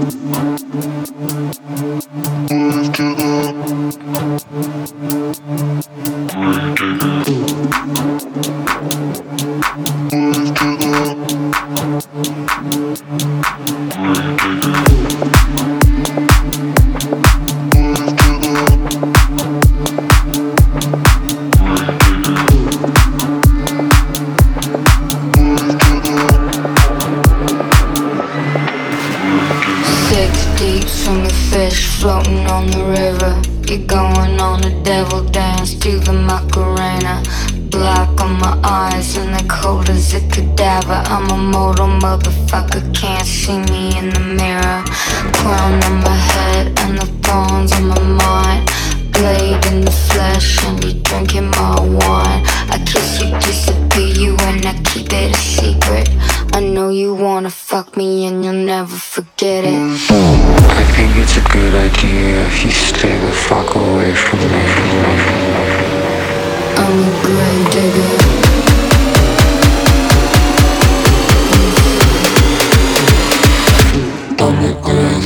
Floating on the river, you're going on a devil dance to the Macarena. Black on my eyes and they're cold as a cadaver. I'm a mortal motherfucker, can't see me in the mirror. Crown on my head and the thorns on my mind. Blade in the flesh and you're drinking my wine. I kiss you, disappear you and I keep it a secret. I know you wanna fuck me and you'll never forget it. I think it's a good idea if you stay the fuck away from me. I'm a grave digger. I'm a grave.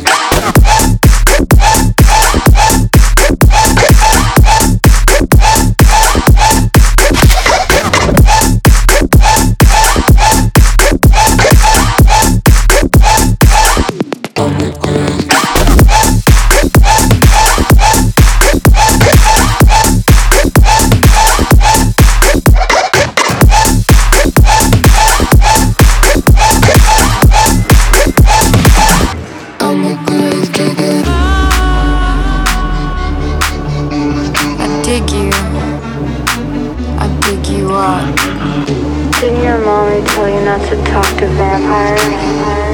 Didn't your mommy tell you not to talk to vampires?